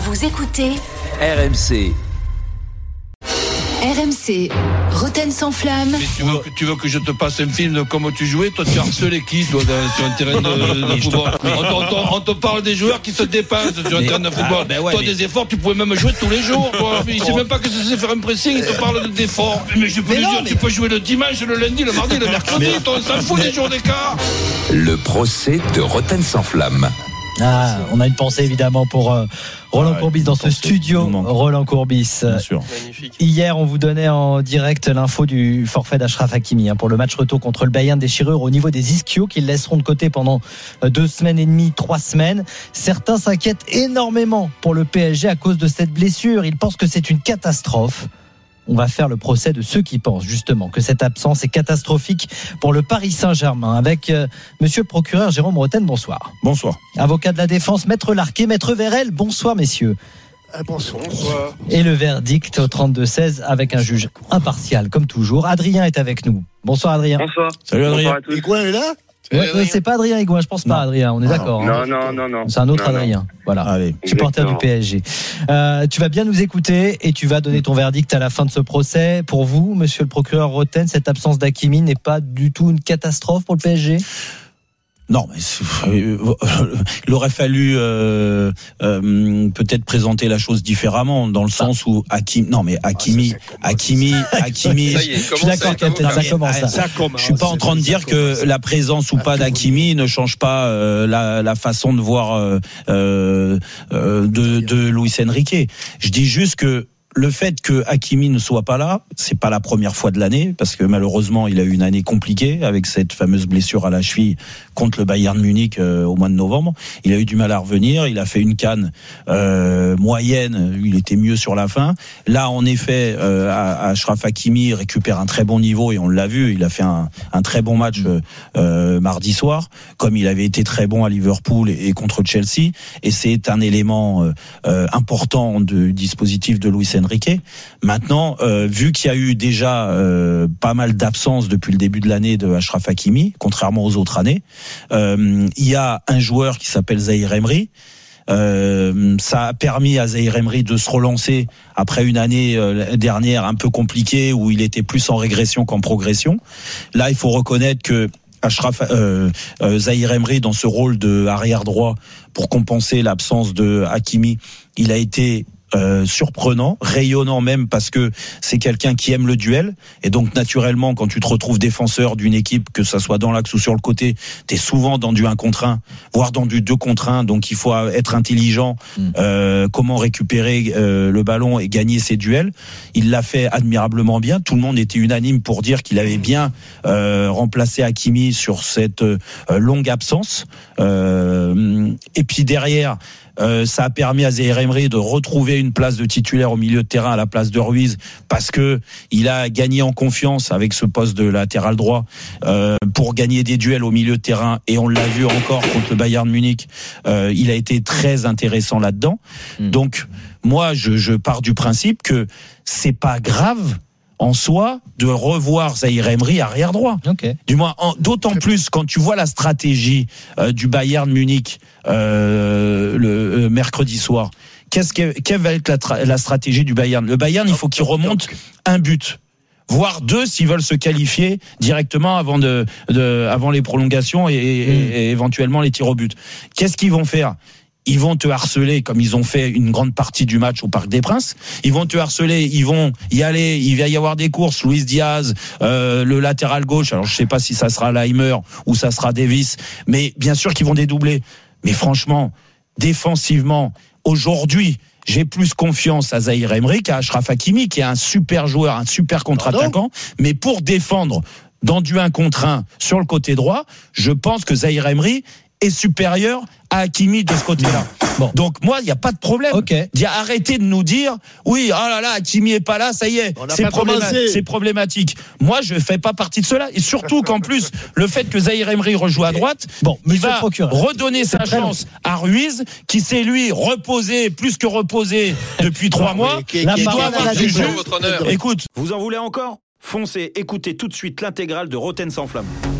Vous écoutez RMC. RMC, Roten sans flamme. Mais tu veux que je te passe un film de comment tu jouais? Toi, tu harcelais qui, toi, sur un terrain de football? On te parle des joueurs qui se dépassent sur un terrain de football. Toi, des efforts, tu pouvais même jouer tous les jours. Il sait même pas que c'est faire un pressing, il te parle d'efforts. Mais je peux lui dire, tu peux jouer le dimanche, le lundi, le mardi, le mercredi. On s'en fout des jours d'écart. Le procès de Roten sans flamme. Ah, on a une pensée évidemment pour Roland Courbis dans ce studio. Roland Courbis. Bien sûr. Hier, on vous donnait en direct l'info du forfait d'Achraf Hakimi pour le match retour contre le Bayern, déchirure au niveau des ischios qu'ils laisseront de côté pendant 2 semaines et demie, 3 semaines. Certains s'inquiètent énormément pour le PSG à cause de cette blessure. Ils pensent que c'est une catastrophe. On va faire le procès de ceux qui pensent justement que cette absence est catastrophique pour le Paris Saint-Germain. Avec monsieur le procureur Jérôme Roten, bonsoir. Bonsoir. Avocat de la défense, maître Larquet, maître Vérel, bonsoir messieurs. Bonsoir. Et le verdict au 32-16 avec un juge impartial comme toujours. Adrien est avec nous. Bonsoir Adrien. Bonsoir. Salut Adrien. Bonsoir à tous. Et quoi, elle est là? C'est pas Adrien Higuain, je pense pas Adrien, on est d'accord. Non. C'est un autre Adrien. Voilà. Allez. Supporter du PSG. Tu vas bien nous écouter et tu vas donner ton verdict à la fin de ce procès. Pour vous, monsieur le procureur Roten, cette absence d'Hakimi n'est pas du tout une catastrophe pour le PSG ? Non, mais il aurait fallu peut-être présenter la chose différemment, dans le sens où Hakimi. Je suis d'accord, Captain, ça commence. Je suis pas en train de dire que la présence ou pas d'Hakimi ne change pas la façon de voir de Luis Enrique. Je dis juste que le fait que Hakimi ne soit pas là, c'est pas la première fois de l'année, parce que malheureusement, il a eu une année compliquée avec cette fameuse blessure à la cheville contre le Bayern Munich au mois de novembre. Il a eu du mal à revenir, il a fait une CAN moyenne, il était mieux sur la fin. Là, en effet, Achraf Hakimi récupère un très bon niveau et on l'a vu, il a fait un très bon match mardi soir, comme il avait été très bon à Liverpool et contre Chelsea. Et c'est un élément important du dispositif de Luis Enrique. Maintenant, vu qu'il y a eu déjà pas mal d'absences depuis le début de l'année de Achraf Hakimi, contrairement aux autres années, il y a un joueur qui s'appelle Zahir Emery. Ça a permis à Zahir Emery de se relancer après une année dernière un peu compliquée où il était plus en régression qu'en progression. Là, il faut reconnaître que Zahir Emery, dans ce rôle de arrière droit pour compenser l'absence de Hakimi, il a été surprenant, rayonnant même, parce que c'est quelqu'un qui aime le duel, et donc naturellement quand tu te retrouves défenseur d'une équipe, que ça soit dans l'axe ou sur le côté, t'es souvent dans du 1 contre 1, voire dans du 2 contre 1, donc il faut être intelligent, comment récupérer le ballon et gagner ses duels. Il l'a fait admirablement bien, tout le monde était unanime pour dire qu'il avait bien remplacé Hakimi sur cette longue absence, et puis derrière ça a permis à Zahir Emery de retrouver une place de titulaire au milieu de terrain à la place de Ruiz, parce que il a gagné en confiance avec ce poste de latéral droit pour gagner des duels au milieu de terrain, et on l'a vu encore contre le Bayern Munich. Il a été très intéressant là-dedans. Donc moi je pars du principe que c'est pas grave en soi de revoir Zahir Emery arrière droit. Okay. Du moins, d'autant plus quand tu vois la stratégie du Bayern Munich le mercredi soir. Quelle va être la stratégie du Bayern? Le Bayern, il faut qu'il remonte un but, voire 2 s'ils veulent se qualifier directement avant les prolongations et éventuellement les tirs au but. Qu'est-ce qu'ils vont faire? Ils vont te harceler comme ils ont fait une grande partie du match au Parc des Princes. Ils vont te harceler, ils vont y aller, il va y avoir des courses. Luis Diaz, le latéral gauche, alors je sais pas si ça sera Leimer ou ça sera Davis, mais bien sûr qu'ils vont dédoubler. Mais franchement, défensivement, aujourd'hui, j'ai plus confiance à Zahir Emery qu'à Achraf Hakimi, qui est un super joueur, un super contre-attaquant. Mais pour défendre dans du 1 contre 1 sur le côté droit, je pense que Zahir Emery est supérieur à Hakimi de ce côté-là. Bon. Donc moi, il n'y a pas de problème. Okay. Arrêtez de nous dire, oui, oh là là, Hakimi est pas là, ça y est, c'est problématique. Moi, je fais pas partie de cela. Et surtout qu'en plus, le fait que Zahir Emery rejoue à droite, il va redonner sa chance à Ruiz, qui s'est lui reposé, plus que reposé depuis 3 mois. Il doit avoir du jeu. Écoute. Vous en voulez encore ? Foncez, écoutez tout de suite l'intégrale de Roten sans flamme.